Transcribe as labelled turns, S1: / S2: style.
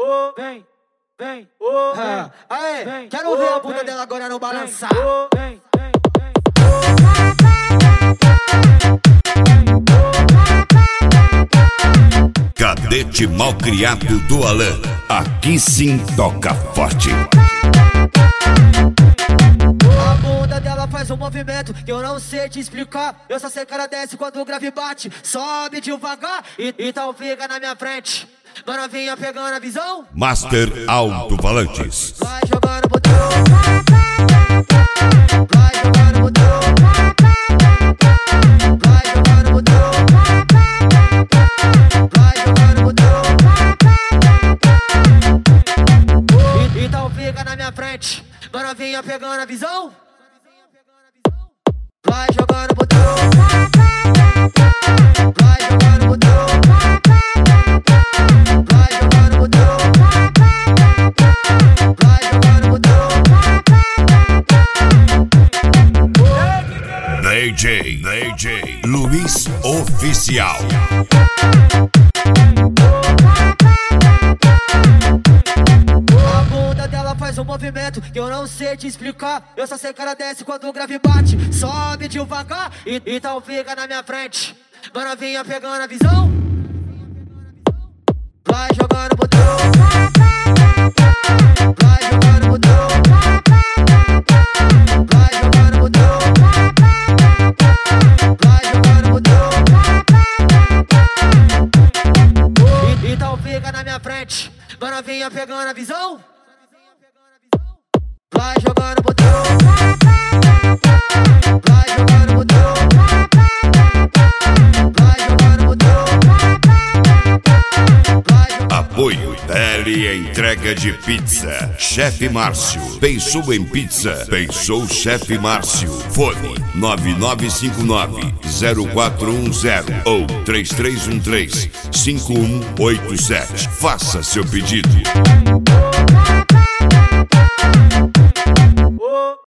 S1: vem, vem,
S2: Aê, quero ver a bunda dela agora no balançar.
S1: vem,
S3: Cadete Malcriado do Alan, aqui sim toca forte.
S2: A bunda dela faz um movimento que eu não sei te explicar. Eu só sei que ela desce quando o grave bate. Sobe devagar, então fica na minha frente. Mano, vinha pegando a visão.
S3: Master Alto-Falantes.
S2: Vai jogando botão, vai jogando botão, vai jogando botão, vai jogando botão. Então fica na minha frente. Mano, vinha pegando a visão. Vai jogando botão, vai jogando botão, vai jogando botão, vai jogando botão.
S3: DJ Luiz Oficial.
S2: A bunda dela faz um movimento que eu não sei te explicar. Eu só sei que ela desce quando o grave bate. Sobe devagar, então fica na minha frente. Mano, vinha pegando a visão. Vai jogando botão, vai jogando botão, vai jogando botão, vai jogando botão. Então fica na minha frente. Mano, vinha pegando a visão. Vai jogando botão, vai jogando botão, vai jogando botão, vai jogando.
S3: Apoio Tele Entrega de Pizza. Chefe Márcio. Pensou em pizza? Pensou Chefe Márcio. Fone 9959-0410 ou 3313-5187. Faça seu pedido.